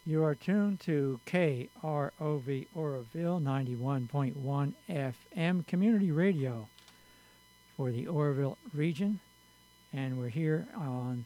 You are tuned to KROV Oroville 91.1 FM Community Radio for the Oroville region, and we're here on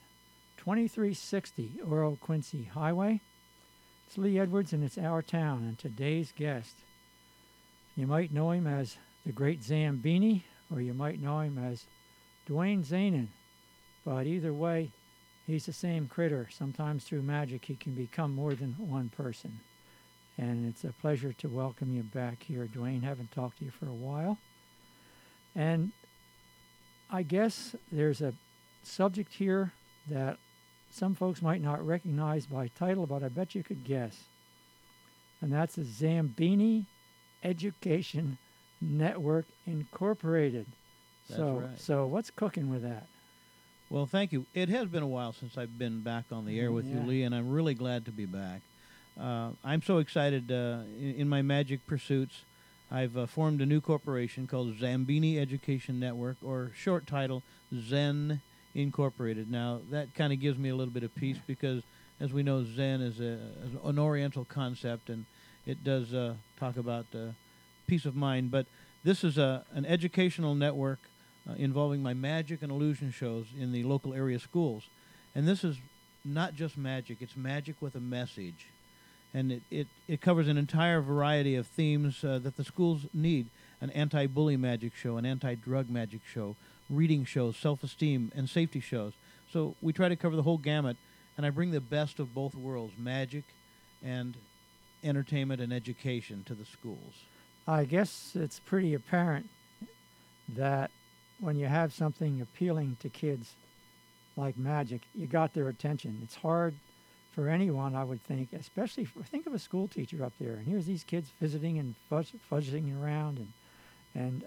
2360 Oro Quincy Highway. It's Lee Edwards, and it's our town, and today's guest, you might know him as the Great Zambini, or you might know him as Dwayne Zanin, but either way, he's the same critter. Sometimes through magic, he can become more than one person. And it's a pleasure to welcome you back here, Dwayne. Haven't talked to you for a while. And I guess there's a subject here that some folks might not recognize by title, but I bet you could guess. And that's the Zambini Education Network Incorporated. That's right. So what's cooking with that? Well, thank you. It has been a while since I've been back on the air with you, Lee, and I'm really glad to be back. I'm so excited in my magic pursuits. I've formed a new corporation called Zambini Education Network, or short title, Zen Incorporated. Now, that kind of gives me a little bit of peace because, as we know, Zen is an Oriental concept, and it does talk about peace of mind. But this is an educational network involving my magic and illusion shows in the local area schools. And this is not just magic, it's magic with a message. And it covers an entire variety of themes that the schools need. An anti-bully magic show, an anti-drug magic show, reading shows, self-esteem, and safety shows. So we try to cover the whole gamut, and I bring the best of both worlds, magic and entertainment and education, to the schools. I guess it's pretty apparent that when you have something appealing to kids like magic, you got their attention. It's hard for anyone, I would think, especially think of a school teacher up there, and here's these kids visiting and fuzzing around, and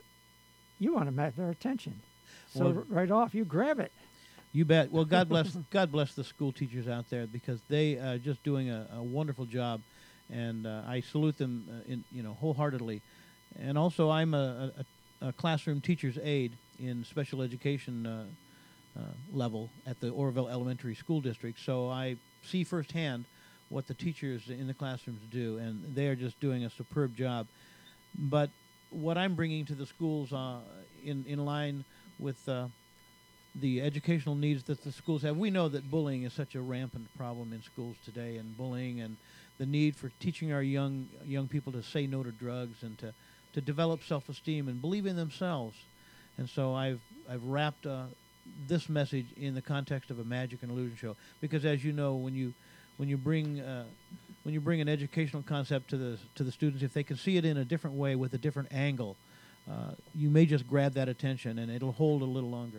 you want to have their attention. So Well, right off, you grab it. You bet. Well, God bless the school teachers out there, because they are just doing a wonderful job, and I salute them wholeheartedly. And also, I'm a classroom teacher's aide in special education level at the Oroville Elementary School District, so I see firsthand what the teachers in the classrooms do, and they are just doing a superb job. But what I'm bringing to the schools in line with the educational needs that the schools have. We know that bullying is such a rampant problem in schools today, and bullying and the need for teaching our young people to say no to drugs and to develop self-esteem and believe in themselves. And so I've wrapped this message in the context of a magic and illusion show, because, as you know, when you bring an educational concept to the students, if they can see it in a different way with a different angle, you may just grab that attention, and it'll hold a little longer.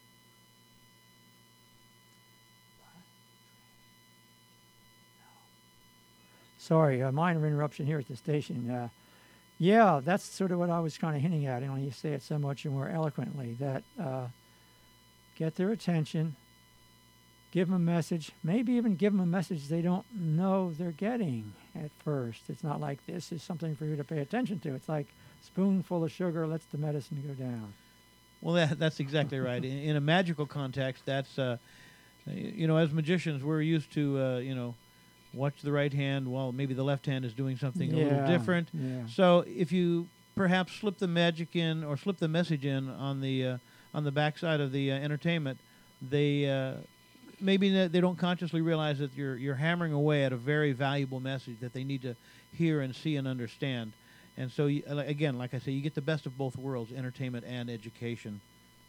Sorry, a minor interruption here at the station. Yeah, that's sort of what I was kind of hinting at, and you say it so much more eloquently, that get their attention, give them a message, maybe even give them a message they don't know they're getting at first. It's not like this is something for you to pay attention to. It's like spoonful of sugar lets the medicine go down. Well, that's exactly right. In a magical context, that's, as magicians, we're used to, watch the right hand while maybe the left hand is doing something a little different. Yeah. So if you perhaps slip the magic in or slip the message in on the backside of the entertainment, they maybe they don't consciously realize that you're hammering away at a very valuable message that they need to hear and see and understand. And so, again, like I say, you get the best of both worlds, entertainment and education.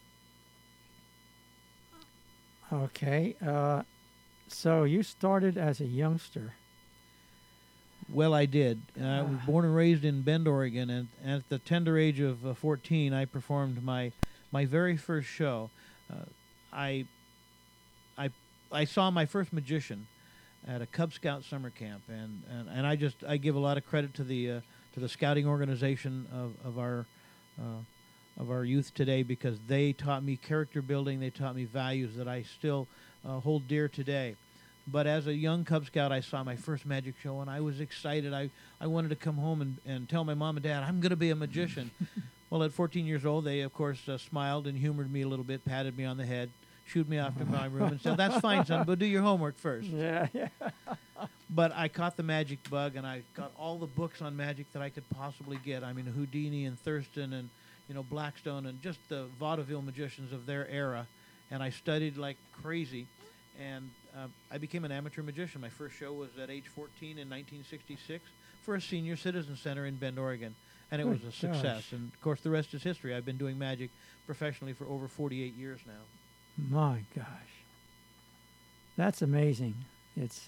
Okay. So you started as a youngster. Well, I did. I was born and raised in Bend, Oregon, and at the tender age of 14, I performed my very first show. I saw my first magician at a Cub Scout summer camp, and I give a lot of credit to the scouting organization of our youth today, because they taught me character building. They taught me values that I still hold dear today. But as a young Cub Scout, I saw my first magic show, and I was excited. I wanted to come home and tell my mom and dad, I'm going to be a magician. Well, at 14 years old, they, of course, smiled and humored me a little bit, patted me on the head, shooed me off to my room, and said, that's fine, son, but do your homework first. Yeah. But I caught the magic bug, and I got all the books on magic that I could possibly get. I mean, Houdini and Thurston and, Blackstone and just the vaudeville magicians of their era. And I studied like crazy. And I became an amateur magician. My first show was at age 14 in 1966 for a senior citizen center in Bend, Oregon. And it was a success. Gosh. And, of course, the rest is history. I've been doing magic professionally for over 48 years now. My gosh. That's amazing. It's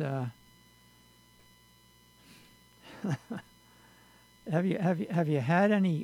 have you had any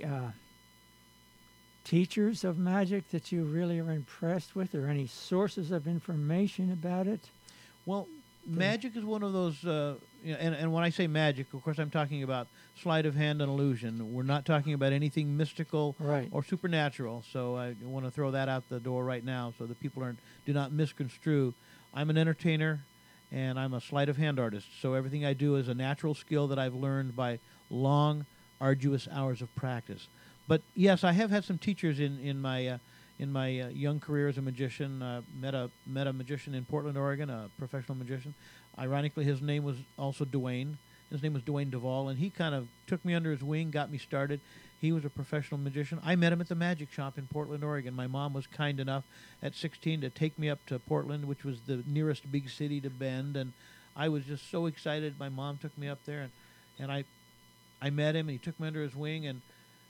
teachers of magic that you really are impressed with, or any sources of information about it? Well, magic is one of those, and when I say magic, of course, I'm talking about sleight of hand and illusion. We're not talking about anything mystical Right. or supernatural. So I want to throw that out the door right now, so that people do not misconstrue. I'm an entertainer, and I'm a sleight of hand artist. So everything I do is a natural skill that I've learned by long, arduous hours of practice. But yes, I have had some teachers in my young career as a magician. Met a magician in Portland, Oregon, a professional magician. Ironically, his name was also Dwayne. His name was Dwayne Duvall, and he kind of took me under his wing, got me started. He was a professional magician. I met him at the magic shop in Portland, Oregon. My mom was kind enough at 16 to take me up to Portland, which was the nearest big city to Bend, and I was just so excited. My mom took me up there, and I met him, and he took me under his wing. And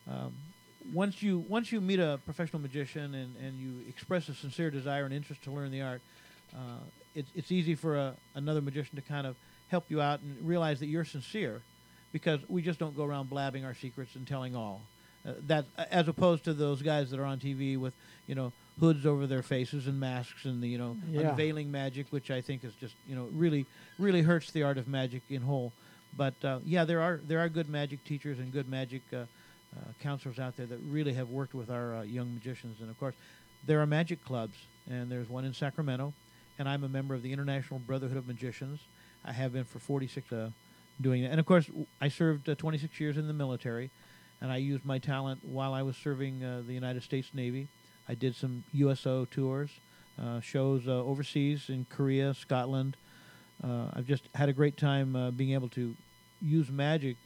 once you meet a professional magician and you express a sincere desire and interest to learn the art, it's easy for another magician to kind of help you out and realize that you're sincere, because we just don't go around blabbing our secrets and telling all. That, as opposed to those guys that are on TV with hoods over their faces and masks and the Yeah. unveiling magic, which I think is just really really hurts the art of magic in whole. But yeah, there are good magic teachers and good magic counselors out there that really have worked with our young magicians. And of course, there are magic clubs, and there's one in Sacramento, and I'm a member of the International Brotherhood of Magicians. I have been for 46 doing that. And of course, I served 26 years in the military, and I used my talent while I was serving the United States Navy. I did some USO tours, shows overseas in Korea, Scotland. I've just had a great time being able to use magic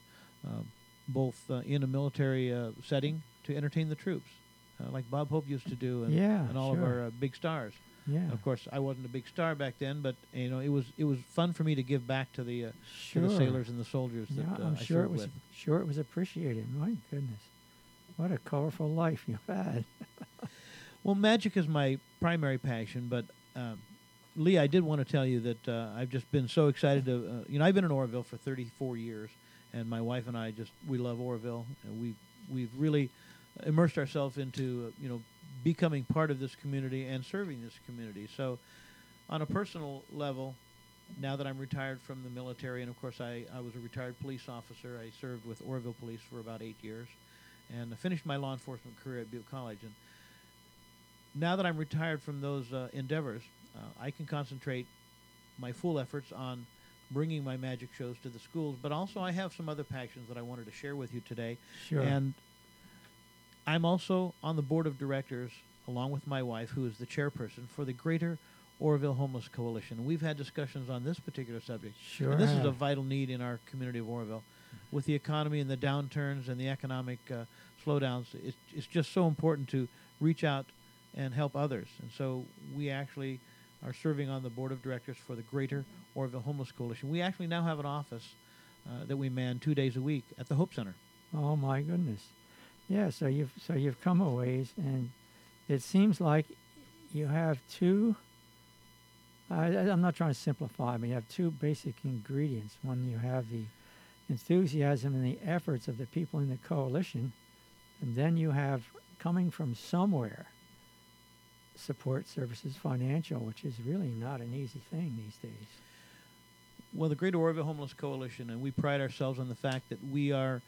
both in a military setting to entertain the troops, like Bob Hope used to do, and all of our big stars. Yeah. Of course, I wasn't a big star back then, but it was fun for me to give back to the Sure. to the sailors and the soldiers that I'm I sure it served was with. sure it was appreciated. My goodness, what a colorful life you've had. Well, magic is my primary passion, but Lee, I did want to tell you that I've just been so excited to. I've been in Oroville for 34 years, and my wife and I we love Oroville, and we've really immersed ourselves into becoming part of this community and serving this community. So, on a personal level, now that I'm retired from the military, and of course I was a retired police officer. I served with Oroville Police for about 8 years, and I finished my law enforcement career at Butte College. And now that I'm retired from those endeavors, I can concentrate my full efforts on bringing my magic shows to the schools. But also I have some other passions that I wanted to share with you today. Sure. And I'm also on the board of directors, along with my wife, who is the chairperson for the Greater Oroville Homeless Coalition. We've had discussions on this particular subject. Sure And this is a have. vital need in our community of Oroville. With the economy and the downturns and the economic slowdowns, it's just so important to reach out and help others. And so we actually are serving on the board of directors for the Greater Oroville Homeless Coalition. We actually now have an office that we man 2 days a week at the Hope Center. Oh my goodness. Yeah, so you've come a ways, and it seems like you have two. I'm not trying to simplify, but you have two basic ingredients. One, you have the enthusiasm and the efforts of the people in the coalition, and then you have, coming from somewhere, support services, financial, which is really not an easy thing these days. Well, the Greater Oroville Homeless Coalition, and we pride ourselves on the fact that we are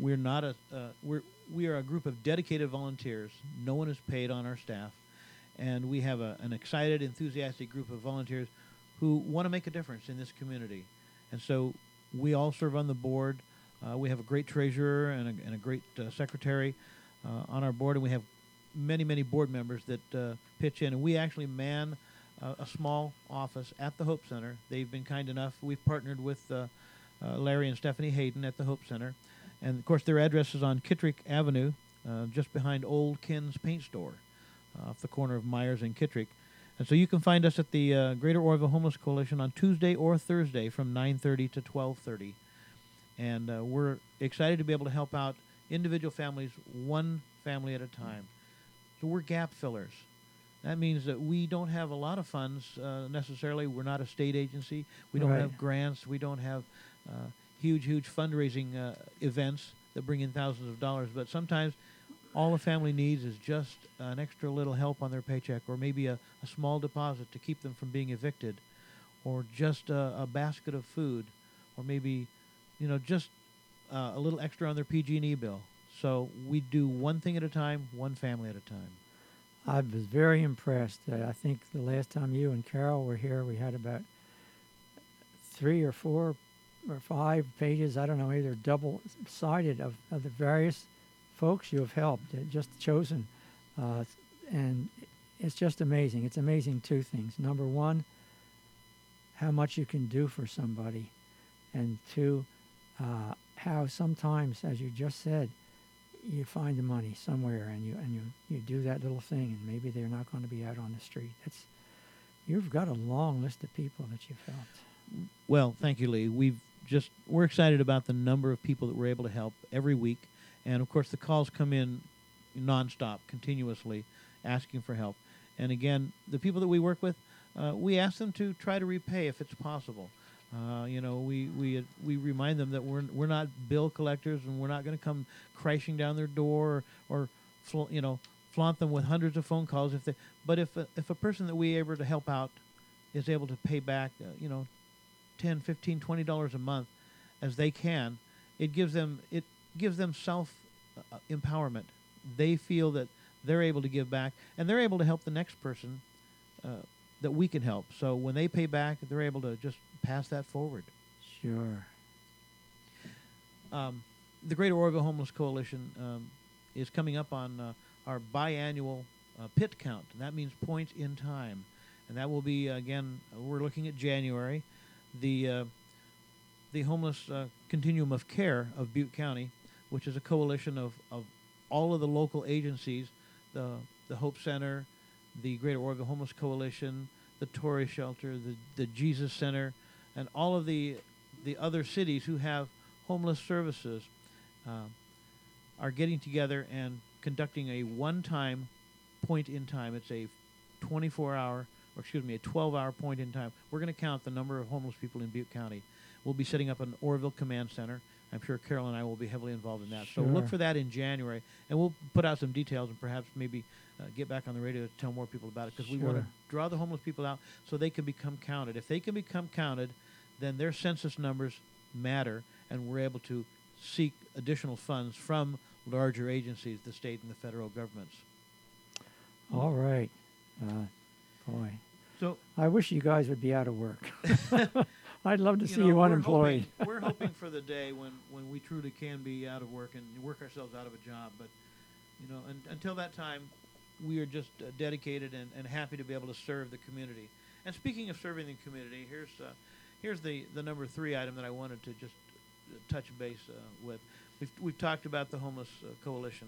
a group of dedicated volunteers. No one is paid on our staff, and we have an excited, enthusiastic group of volunteers who want to make a difference in this community. And so we all serve on the board. We have a great treasurer and a great secretary on our board, and we have many board members that pitch in. And we actually man a small office at the Hope Center. They've been kind enough. We've partnered with Larry and Stephanie Hayden at the Hope Center. And, of course, their address is on Kittrick Avenue, just behind Old Ken's Paint Store, off the corner of Myers and Kittrick. And so you can find us at the Greater Oroville Homeless Coalition on Tuesday or Thursday from 9:30 to 12:30. And we're excited to be able to help out individual families, one family at a time. So we're gap fillers. That means that we don't have a lot of funds necessarily. We're not a state agency. We don't have grants. We don't have huge fundraising events that bring in thousands of dollars. But sometimes all a family needs is just an extra little help on their paycheck, or maybe a small deposit to keep them from being evicted, or just a basket of food, or maybe, just a little extra on their PG&E bill. So we do one thing at a time, one family at a time. I was very impressed. I think the last time you and Carol were here, we had about 3 or 4 or 5 pages, I don't know, either double-sided of the various folks you have helped, just chosen. And it's just amazing. It's amazing 2 things. Number 1, how much you can do for somebody. And 2, how sometimes, as you just said, you find the money somewhere and you do that little thing, and maybe they're not going to be out on the street. You've got a long list of people that you've helped. Well, thank you, Lee. We're excited about the number of people that we're able to help every week, and of course the calls come in nonstop, continuously, asking for help. And again, the people that we work with, we ask them to try to repay if it's possible. We remind them that we're not bill collectors, and we're not going to come crashing down their door or flaunt them with hundreds of phone calls. But if a person that we're able to help out is able to pay back, $10, $15, $20 a month as they can, it gives them self empowerment. They feel that they're able to give back, and they're able to help the next person that we can help. So when they pay back, they're able to just pass that forward. Sure. The Greater Oroville Homeless Coalition is coming up on our biannual PIT count, and that means point in time. And that will be, again, we're looking at January. The Homeless Continuum of Care of Butte County, which is a coalition of all of the local agencies, the Hope Center, the Greater Oroville Homeless Coalition, the Torrey Shelter, the Jesus Center, and all of the other cities who have homeless services are getting together and conducting a one-time point in time. It's a 12-hour point in time. We're going to count the number of homeless people in Butte County. We'll be setting up an Oroville Command Center. I'm sure Carol and I will be heavily involved in that. Sure. So look for that in January, and we'll put out some details and perhaps maybe get back on the radio to tell more people about it, because we want to draw the homeless people out so they can become counted. If they can become counted, then their census numbers matter, and we're able to seek additional funds from larger agencies, the state and the federal governments. All right. Boy. So I wish you guys would be out of work. I'd love to see you unemployed. We're hoping for the day when we truly can be out of work and work ourselves out of a job. But, until that time, we are just dedicated and happy to be able to serve the community. And speaking of serving the community, here's the number 3 item that I wanted to just touch base with. We've talked about the Homeless Coalition,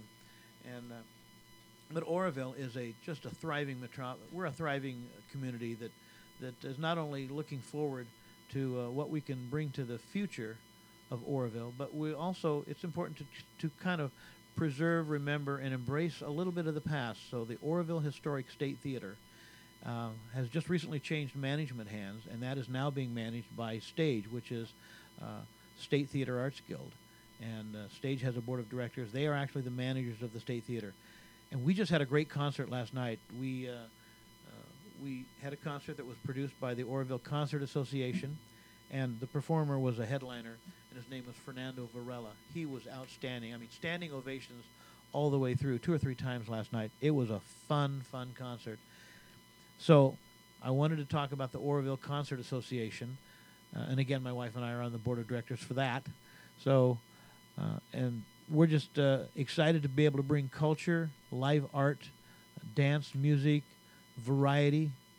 but Oroville is just a thriving metropolis. We're a thriving community that is not only looking forward to what we can bring to the future of Oroville, but it's important to kind of preserve, remember, and embrace a little bit of the past. So the Oroville Historic State Theater has just recently changed management hands, and that is now being managed by Stage, which is State Theater Arts Guild. And Stage has a board of directors. They are actually the managers of the State Theater. And we just had a great concert last night. We had a concert that was produced by the Oroville Concert Association, and the performer was a headliner, and his name was Fernando Varela. He was outstanding. I mean, standing ovations all the way through, 2 or 3 times last night. It was a fun concert. So I wanted to talk about the Oroville Concert Association, and again, my wife and I are on the board of directors for that. So, and we're just excited to be able to bring culture, live art, dance, music, variety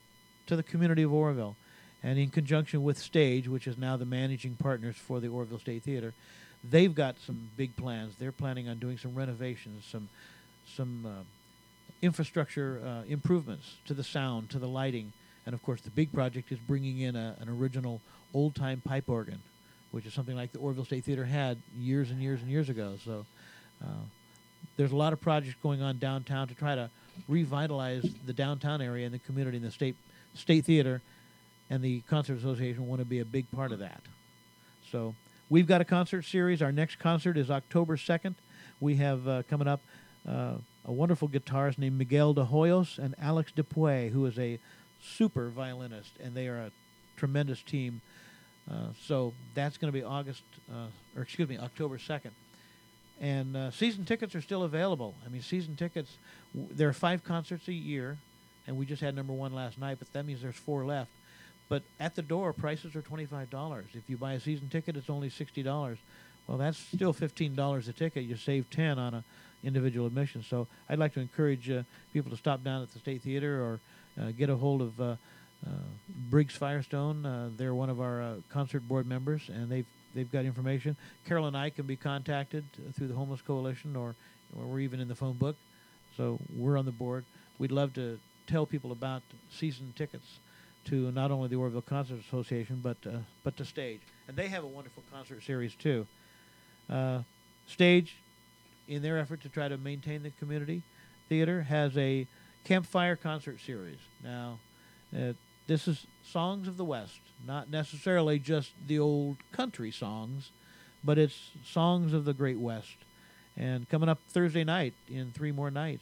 to the community of Oroville. And in conjunction with Stage, which is now the managing partners for the Oroville State Theater, they've got some big plans. They're planning on doing some renovations, some infrastructure improvements to the sound, to the lighting. And, of course, the big project is bringing in an original old-time pipe organ, which is something like the Oroville State Theater had years and years and years ago. So there's a lot of projects going on downtown to try to revitalize the downtown area and the community, and the State Theater and the Concert Association want to be a big part of that. So we've got a concert series. Our next concert is October 2nd. We have coming up a wonderful guitarist named Miguel de Hoyos and Alex Dupuy, who is a super violinist, and they are a tremendous team. So that's going to be October 2nd. And season tickets are still available. I mean, season tickets, there are 5 concerts a year, and we just had number 1 last night, but that means there's 4 left. But at the door, prices are $25. If you buy a season ticket, it's only $60. Well, that's still $15 a ticket. You save $10 on a individual admission. So I'd like to encourage people to stop down at the State Theater or get a hold of Briggs Firestone. They're one of our concert board members, and they've got information. Carol and I can be contacted through the Homeless Coalition, or we're even in the phone book. So we're on the board. We'd love to tell people about season tickets to not only the Oroville Concert Association, but to Stage. And they have a wonderful concert series, too. Stage, in their effort to try to maintain the community theater, has a campfire concert series. Now, this is songs of the West, not necessarily just the old country songs, but it's songs of the Great West. And coming up Thursday night in 2 more nights,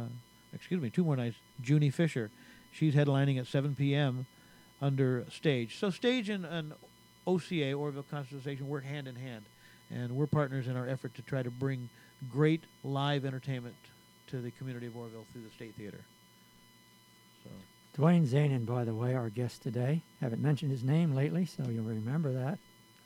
Junie Fisher. She's headlining at 7 p.m. under Stage. So Stage and OCA, Oroville Concert Association, work hand in hand. And we're partners in our effort to try to bring great live entertainment to the community of Oroville through the State Theater. So, Dwayne Zanin, by the way, our guest today. Haven't mentioned his name lately, so you'll remember that.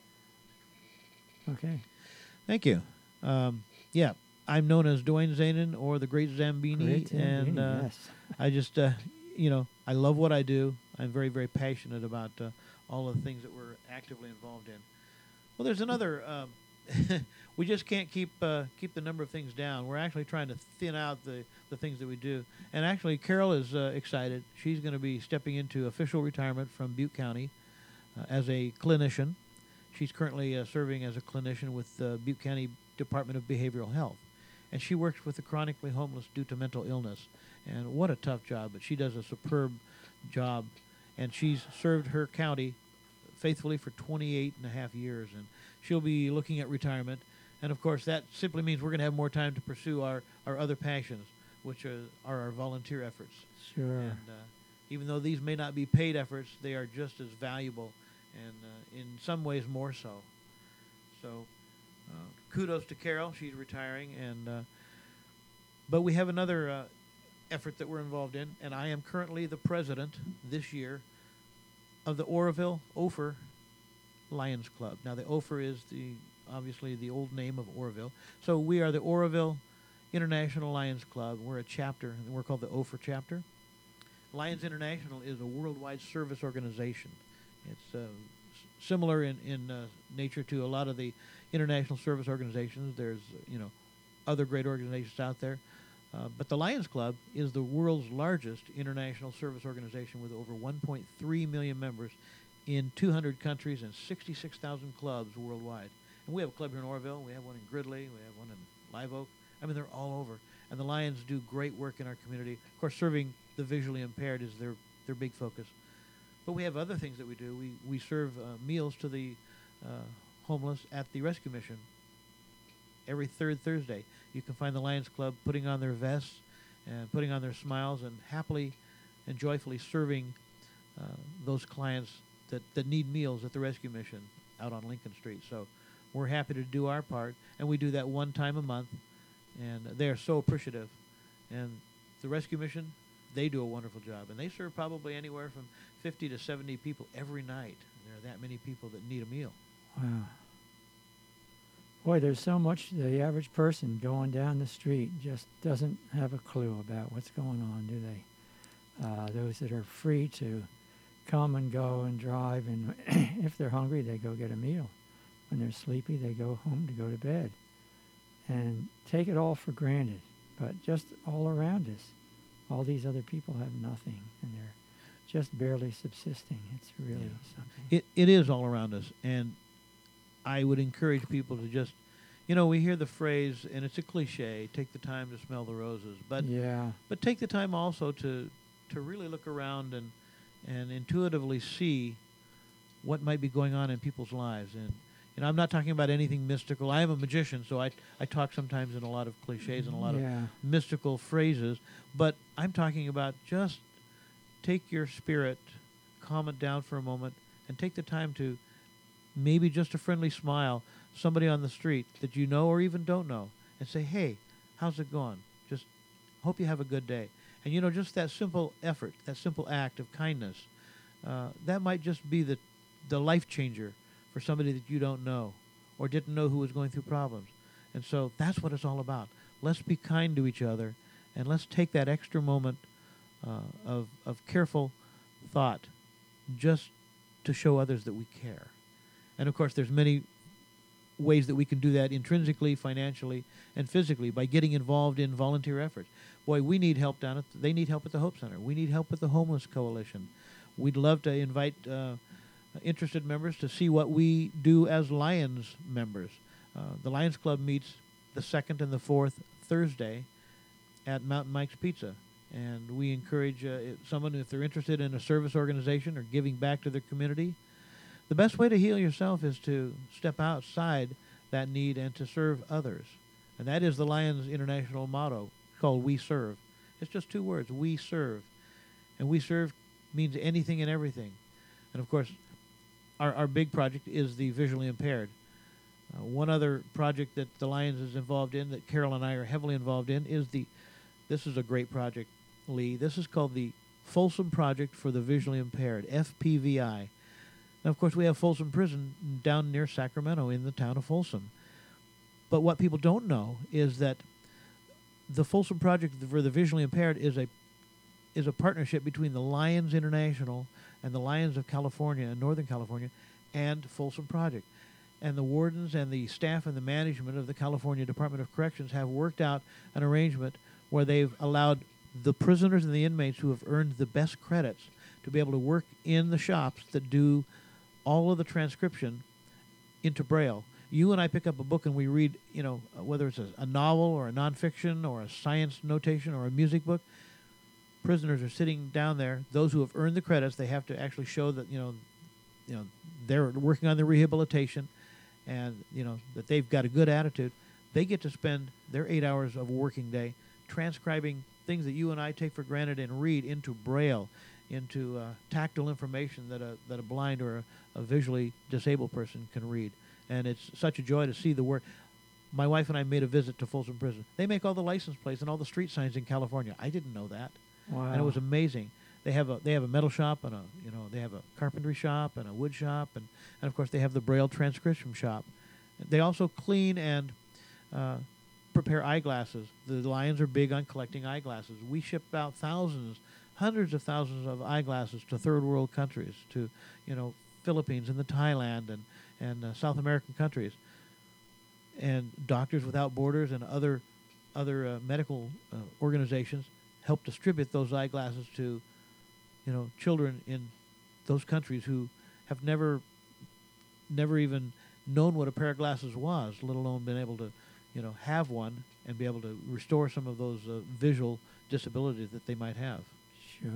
Okay. Thank you. Yeah, I'm known as Dwayne Zanin or the Great Zambini. And yes. I just, I love what I do. I'm very, very passionate about all of the things that we're actively involved in. Well, there's another... we just can't keep the number of things down. We're actually trying to thin out the things that we do. And actually, Carol is excited. She's going to be stepping into official retirement from Butte County as a clinician. She's currently serving as a clinician with the Butte County Department of Behavioral Health. And she works with the chronically homeless due to mental illness. And what a tough job, but she does a superb job. And she's served her county faithfully for 28 and a half years. And she'll be looking at retirement. And, of course, that simply means we're going to have more time to pursue our other passions, which are our volunteer efforts. Sure. And even though these may not be paid efforts, they are just as valuable and in some ways more so. So kudos to Carol. She's retiring. But we have another effort that we're involved in, and I am currently the president this year of the Oroville Ophir Lions Club. Now, the Ophir is obviously the old name of Oroville. So we are the Oroville International Lions Club. We're a chapter, and we're called the Ophir chapter. Lions International is a worldwide service organization. It's similar in nature to a lot of the international service organizations. There's other great organizations out there. But the Lions Club is the world's largest international service organization with over 1.3 million members in 200 countries and 66,000 clubs worldwide. And we have a club here in Oroville. We have one in Gridley. We have one in Live Oak. I mean, they're all over. And the Lions do great work in our community. Of course, serving the visually impaired is their big focus. But we have other things that we do. We serve meals to the homeless at the Rescue Mission every third Thursday. You can find the Lions Club putting on their vests and putting on their smiles and happily and joyfully serving those clients that need meals at the Rescue Mission out on Lincoln Street. So we're happy to do our part, and we do that one time a month, and they are so appreciative. And the Rescue Mission, they do a wonderful job, and they serve probably anywhere from 50 to 70 people every night. There are that many people that need a meal. Wow. Boy, there's so much the average person going down the street just doesn't have a clue about what's going on, do they? Those that are free to come and go and drive, and if they're hungry, they go get a meal. When they're sleepy, they go home to go to bed. And take it all for granted. But just all around us, all these other people have nothing, and they're just barely subsisting. It's really something. It is all around us, and I would encourage people to just, we hear the phrase, and it's a cliche, take the time to smell the roses. But but take the time also to really look around and intuitively see what might be going on in people's lives. And I'm not talking about anything mystical. I am a magician, so I talk sometimes in a lot of cliches and a lot of mystical phrases. But I'm talking about just take your spirit, calm it down for a moment, and take the time to maybe just a friendly smile, somebody on the street that you know or even don't know, and say, hey, how's it going? Just hope you have a good day. And, just that simple effort, that simple act of kindness, that might just be the life changer for somebody that you don't know or didn't know who was going through problems. And so that's what it's all about. Let's be kind to each other, and let's take that extra moment of careful thought just to show others that we care. And, of course, there's many ways that we can do that intrinsically, financially, and physically by getting involved in volunteer efforts. Boy, we need help they need help at the Hope Center. We need help with the Homeless Coalition. We'd love to invite interested members to see what we do as Lions members. The Lions Club meets the 2nd and the 4th Thursday at Mountain Mike's Pizza. And we encourage someone, if they're interested in a service organization or giving back to their community, the best way to heal yourself is to step outside that need and to serve others. And that is the Lions International motto called We Serve. It's just 2 words, We Serve. And We Serve means anything and everything. And, of course, our big project is the visually impaired. One other project that the Lions is involved in, that Carol and I are heavily involved in, is this is a great project, Lee. This is called the Folsom Project for the Visually Impaired, FPVI. Now, of course, we have Folsom Prison down near Sacramento in the town of Folsom. But what people don't know is that the Folsom Project for the Visually Impaired is a partnership between the Lions International and the Lions of California and Northern California and Folsom Project. And the wardens and the staff and the management of the California Department of Corrections have worked out an arrangement where they've allowed the prisoners and the inmates who have earned the best credits to be able to work in the shops that do all of the transcription into Braille. You and I pick up a book and we read, whether it's a novel or a nonfiction or a science notation or a music book. Prisoners are sitting down there. Those who have earned the credits, they have to actually show that they're working on their rehabilitation, and that they've got a good attitude. They get to spend their 8 hours of a working day transcribing things that you and I take for granted and read into Braille, into tactile information that a blind or a visually disabled person can read. And it's such a joy to see the work. My wife and I made a visit to Folsom Prison. They make all the license plates and all the street signs in California. I didn't know that. Wow. And it was amazing. They have a metal shop and they have a carpentry shop and a wood shop and of course they have the Braille transcription shop. They also clean and prepare eyeglasses. The Lions are big on collecting eyeglasses. We ship out hundreds of thousands of eyeglasses to third world countries, to Philippines and the Thailand and South American countries. And Doctors Without Borders and other medical organizations help distribute those eyeglasses to children in those countries who have never even known what a pair of glasses was, let alone been able to have one and be able to restore some of those visual disabilities that they might have. Sure.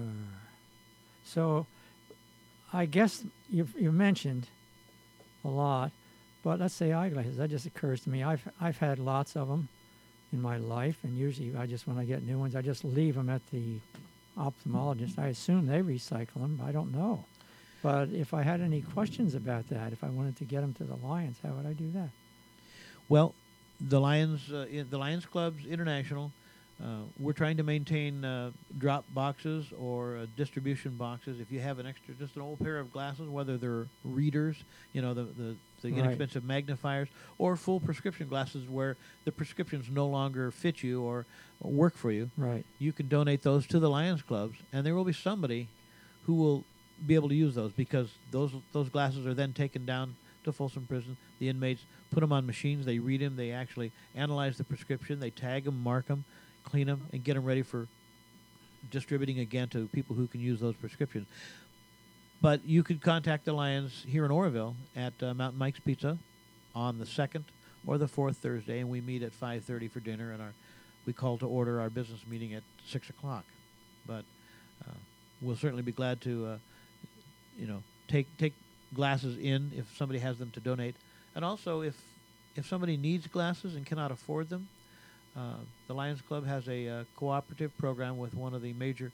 So I guess you've mentioned a lot, but let's say eyeglasses. That just occurs to me. I've had lots of them in my life, and usually when I get new ones, I just leave them at the ophthalmologist. I assume they recycle them. I don't know. But if I had any questions about that, if I wanted to get them to the Lions, how would I do that? Well, the Lions Clubs International, we're trying to maintain drop boxes or distribution boxes. If you have just an old pair of glasses, whether they're readers, the inexpensive magnifiers, or full prescription glasses where the prescriptions no longer fit you or work for you, right, you can donate those to the Lions Clubs, and there will be somebody who will be able to use those, because those glasses are then taken down to Folsom Prison. The inmates put them on machines. They read them. They actually analyze the prescription. They tag them, mark them, clean them, and get them ready for distributing again to people who can use those prescriptions. But you could contact the Lions here in Oroville at Mountain Mike's Pizza on the 2nd or the 4th Thursday, and we meet at 5:30 for dinner, and we call to order our business meeting at 6 o'clock. But we'll certainly be glad to, take glasses in if somebody has them to donate. And also, if somebody needs glasses and cannot afford them, the Lions Club has a cooperative program with one of the major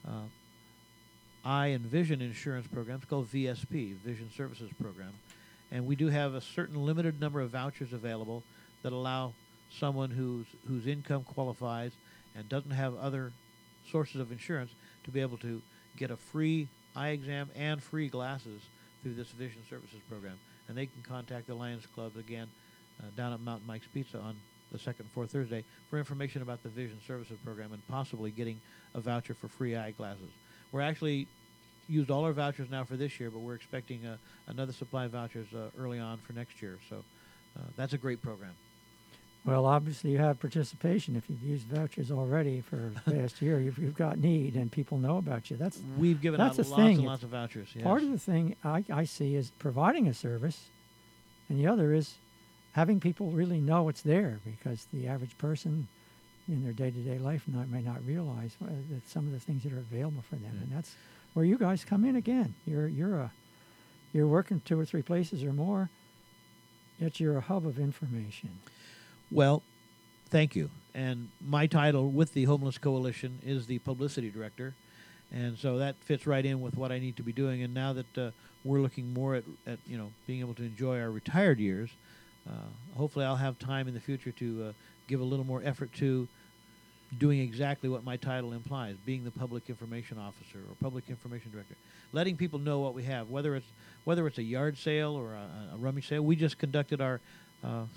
eye and vision insurance programs called VSP, Vision Services Program. And we do have a certain limited number of vouchers available that allow someone whose income qualifies and doesn't have other sources of insurance to be able to get a free eye exam and free glasses through this Vision Services Program. And they can contact the Lions Club again down at Mountain Mike's Pizza on the 2nd and 4th Thursday for information about the Vision Services Program and possibly getting a voucher for free eyeglasses. We're actually used all our vouchers now for this year, but we're expecting another supply of vouchers early on for next year. So that's a great program. Well, obviously you have participation. If you've used vouchers already for the past year, you've got need, and people know about you. We've given out lots and lots of vouchers. Yes. Part of the thing I see is providing a service, and the other is having people really know it's there, because the average person in their day-to-day life may not realize that some of the things that are available for them, and that's where you guys come in again. You're working 2 or 3 places or more, yet you're a hub of information. Well, thank you. And my title with the Homeless Coalition is the publicity director, and so that fits right in with what I need to be doing. And now that we're looking more at being able to enjoy our retired years, hopefully I'll have time in the future to give a little more effort to doing exactly what my title implies, being the public information officer or public information director, letting people know what we have, whether it's a yard sale or a rummage sale. We just conducted our our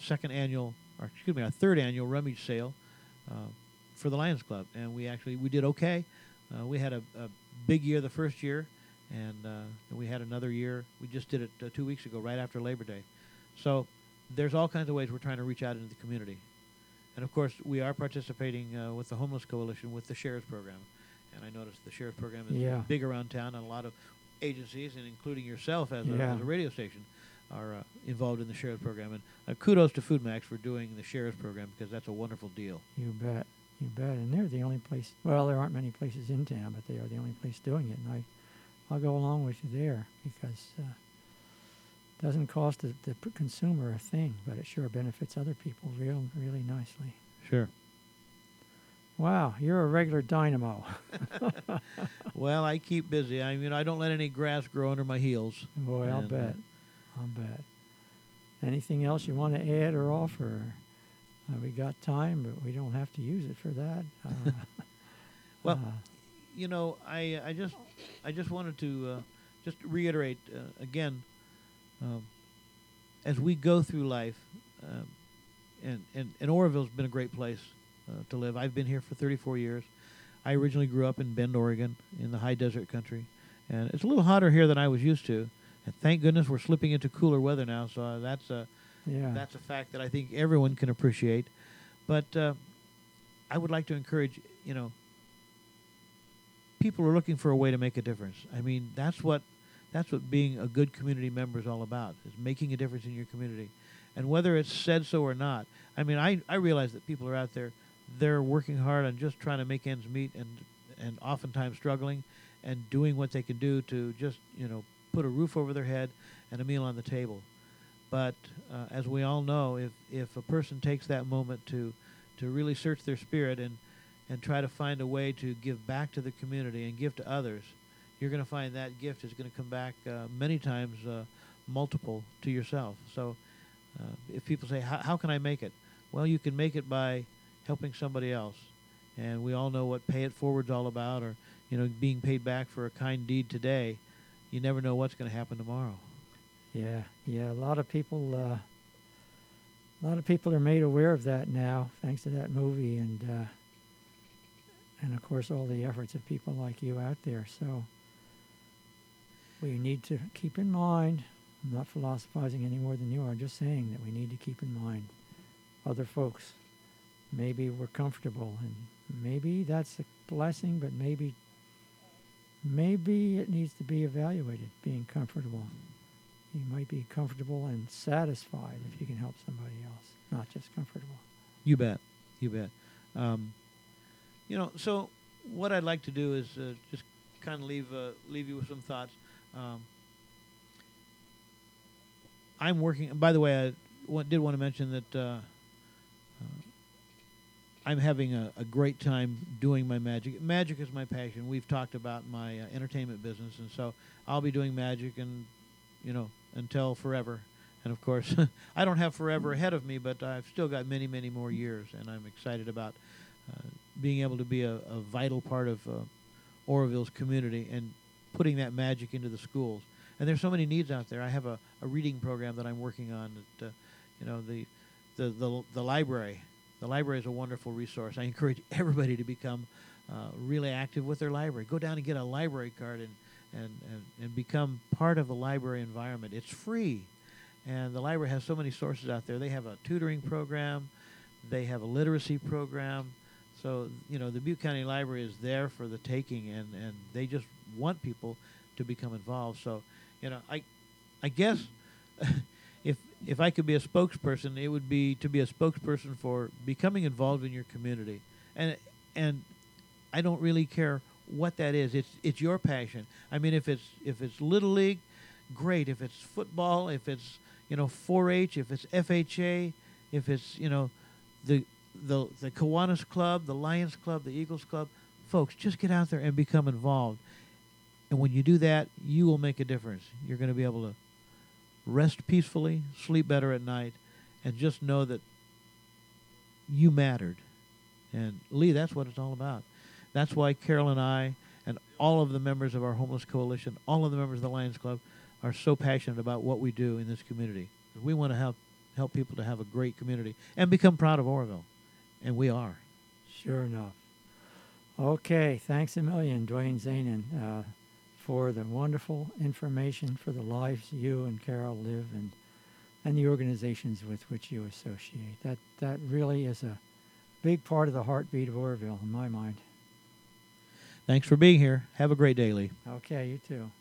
3rd annual rummage sale for the Lions Club, and we did okay. We had a big year the first year, and we had another year. We just did it 2 weeks ago, right after Labor Day. So there's all kinds of ways we're trying to reach out into the community. And, of course, we are participating with the Homeless Coalition with the Sheriff's Program. And I noticed the Sheriff's Program is big around town, and a lot of agencies, and including yourself as a radio station, are involved in the Sheriff's Program. And kudos to Food-Max for doing the Sheriff's Program, because that's a wonderful deal. You bet. You bet. And they're the only place, well, there aren't many places in town, but they are the only place doing it. And I'll go along with you there, because it doesn't cost the consumer a thing, but it sure benefits other people really nicely. Sure. Wow, you're a regular dynamo. Well, I keep busy. I don't let any grass grow under my heels. Boy, I'll bet. Anything else you want to add or offer? We got time, but we don't have to use it for that. Well, I just wanted to just reiterate again, as we go through life, and Oroville's been a great place to live. I've been here for 34 years. I originally grew up in Bend, Oregon, in the high desert country, and it's a little hotter here than I was used to. And thank goodness we're slipping into cooler weather now, so that's a fact that I think everyone can appreciate. But I would like to encourage, people are looking for a way to make a difference. That's what being a good community member is all about, is making a difference in your community. And whether it's said so or not, I realize that people are out there, they're working hard on just trying to make ends meet, and oftentimes struggling and doing what they can do to just, put a roof over their head and a meal on the table. But as we all know, if a person takes that moment to really search their spirit and try to find a way to give back to the community and give to others, you're going to find that gift is going to come back many times multiple to yourself. So if people say, how can I make it? Well, you can make it by helping somebody else. And we all know what Pay It Forward's all about, or being paid back for a kind deed today. You never know what's going to happen tomorrow. Yeah. A lot of people are made aware of that now, thanks to that movie, and of course all the efforts of people like you out there. So we need to keep in mind, I'm not philosophizing any more than you are, just saying that we need to keep in mind other folks. Maybe we're comfortable, and maybe that's a blessing, but maybe it needs to be evaluated, being comfortable. You might be comfortable and satisfied if you can help somebody else, not just comfortable. You bet. You bet. So what I'd like to do is just kind of leave you with some thoughts. I'm working. By the way, I did want to mention that I'm having a great time doing my magic. Magic is my passion. We've talked about my entertainment business, and so I'll be doing magic, and until forever. And of course, I don't have forever ahead of me, but I've still got many, many more years, and I'm excited about being able to be a vital part of Oroville's community and putting that magic into the schools. And there's so many needs out there. I have a reading program that I'm working on. That the library. The library is a wonderful resource. I encourage everybody to become really active with their library. Go down and get a library card and become part of the library environment. It's free. And the library has so many sources out there. They have a tutoring program. They have a literacy program. So, the Butte County Library is there for the taking, and they just want people to become involved. So, I guess if I could be a spokesperson, it would be to be a spokesperson for becoming involved in your community. And I don't really care what that is. It's your passion. I mean, if it's Little League, great. If it's football, if it's 4-H, if it's FHA, if it's the Kiwanis Club, the Lions Club, the Eagles Club, folks, just get out there and become involved. And when you do that, you will make a difference. You're going to be able to rest peacefully, sleep better at night, and just know that you mattered. And Lee, that's what it's all about. That's why Carol and I and all of the members of our Homeless Coalition, all of the members of the Lions Club are so passionate about what we do in this community. We want to help people to have a great community and become proud of Oroville. And we are. Sure enough. Okay, thanks a million, Dwayne Zanin, for the wonderful information, for the lives you and Carol live, and the organizations with which you associate. That really is a big part of the heartbeat of Oroville, in my mind. Thanks for being here. Have a great day, Lee. Okay, you too.